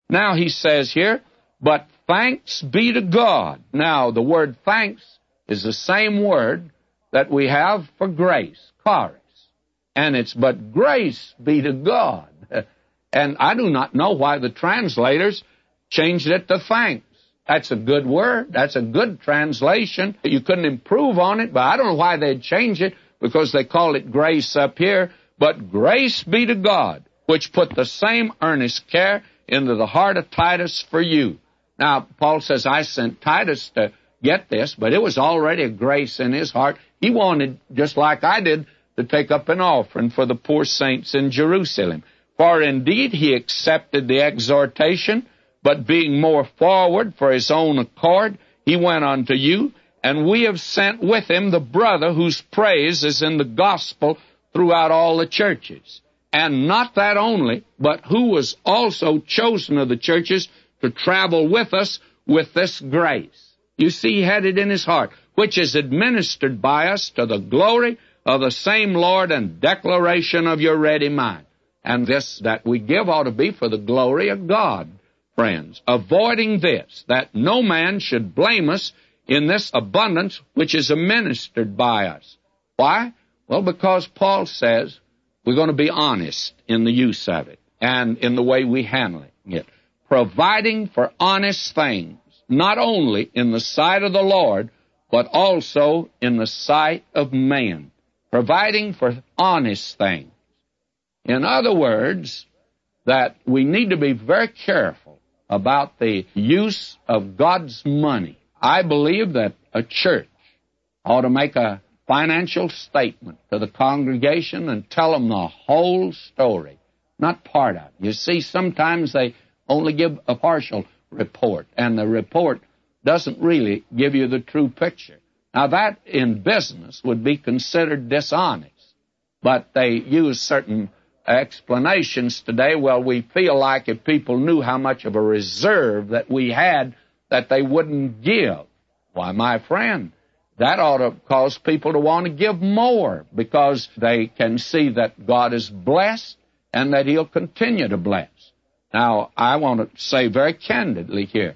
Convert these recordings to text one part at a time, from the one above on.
Now he says here, but thanks be to God. Now, the word thanks is the same word that we have for grace, charis. And it's, but grace be to God. And I do not know why the translators changed it to thanks. That's a good word. That's a good translation. You couldn't improve on it, but I don't know why they'd change it, because they call it grace up here. But grace be to God, which put the same earnest care into the heart of Titus for you. Now, Paul says, I sent Titus to get this, but it was already a grace in his heart. He wanted, just like I did, to take up an offering for the poor saints in Jerusalem. For indeed he accepted the exhortation, but being more forward for his own accord, he went unto you, and we have sent with him the brother whose praise is in the gospel throughout all the churches. And not that only, but who was also chosen of the churches to travel with us with this grace. You see, he had it in his heart, which is administered by us to the glory of the same Lord and declaration of your ready mind. And this that we give ought to be for the glory of God, friends, avoiding this, that no man should blame us in this abundance which is administered by us. Why? Well, because Paul says we're going to be honest in the use of it and in the way we handle it. Providing for honest things, not only in the sight of the Lord, but also in the sight of man. Providing for honest things. In other words, that we need to be very careful about the use of God's money. I believe that a church ought to make a financial statement to the congregation and tell them the whole story, not part of it. You see, sometimes they only give a partial report, and the report doesn't really give you the true picture. Now, that in business would be considered dishonest, but they use certain explanations today. Well, we feel like if people knew how much of a reserve that we had, that they wouldn't give. Why, my friend, that ought to cause people to want to give more, because they can see that God is blessed and that He'll continue to bless. Now, I want to say very candidly here,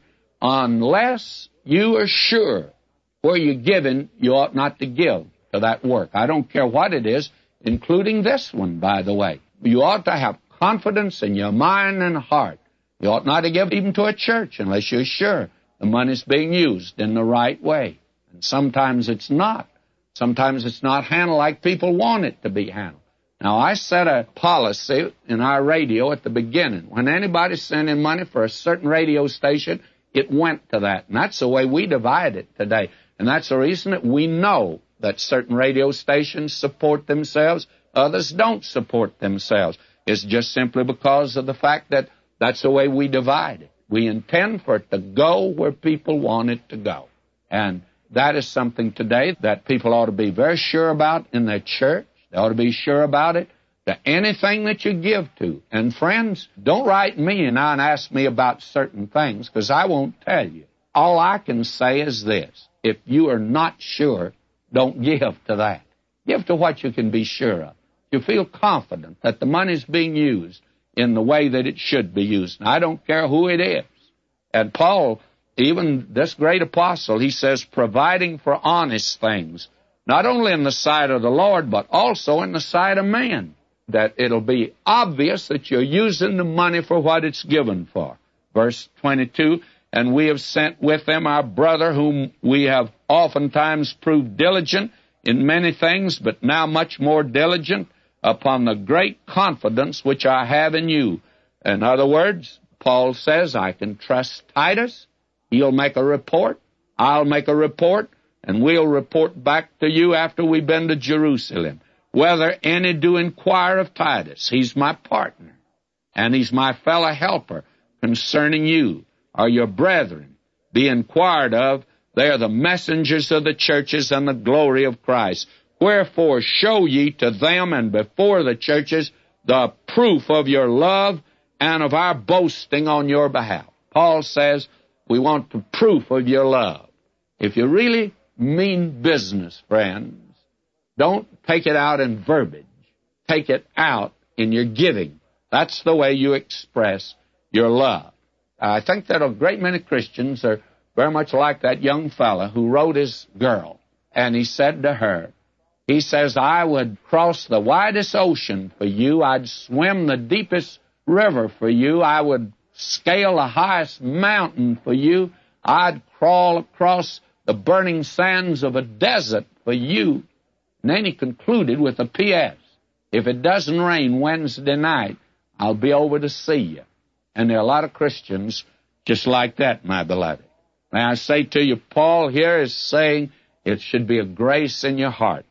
unless you are sure where you're giving, you ought not to give to that work. I don't care what it is, including this one, by the way. You ought to have confidence in your mind and heart. You ought not to give even to a church unless you're sure the money's being used in the right way. And sometimes it's not. Sometimes it's not handled like people want it to be handled. Now, I set a policy in our radio at the beginning. When anybody sent in money for a certain radio station, it went to that. And that's the way we divide it today. And that's the reason that we know that certain radio stations support themselves, others don't support themselves. It's just simply because of the fact that that's the way we divide it. We intend for it to go where people want it to go. And that is something today that people ought to be very sure about in their church. They ought to be sure about it to anything that you give to. And friends, don't write me now and ask me about certain things, because I won't tell you. All I can say is this: if you are not sure, don't give to that. Give to what you can be sure of. You feel confident that the money's being used in the way that it should be used. And I don't care who it is. And Paul, even this great apostle, he says, providing for honest things, not only in the sight of the Lord, but also in the sight of man, that it'll be obvious that you're using the money for what it's given for. Verse 22, and we have sent with them our brother, whom we have oftentimes proved diligent in many things, but now much more diligent upon the great confidence which I have in you. In other words, Paul says, I can trust Titus. He'll make a report. I'll make a report. And we'll report back to you after we've been to Jerusalem. Whether any do inquire of Titus, he's my partner, and he's my fellow helper concerning you, or your brethren, be inquired of. They are the messengers of the churches and the glory of Christ. Wherefore show ye to them and before the churches the proof of your love and of our boasting on your behalf. Paul says we want the proof of your love. If you really mean business, friends, don't take it out in verbiage. Take it out in your giving. That's the way you express your love. I think that a great many Christians are very much like that young fella who wrote his girl. And he said to her, he says, I would cross the widest ocean for you. I'd swim the deepest river for you. I would scale the highest mountain for you. I'd crawl across the burning sands of a desert for you. And then he concluded with a P.S. If it doesn't rain Wednesday night, I'll be over to see you. And there are a lot of Christians just like that, my beloved. May I say to you, Paul here is saying it should be a grace in your heart.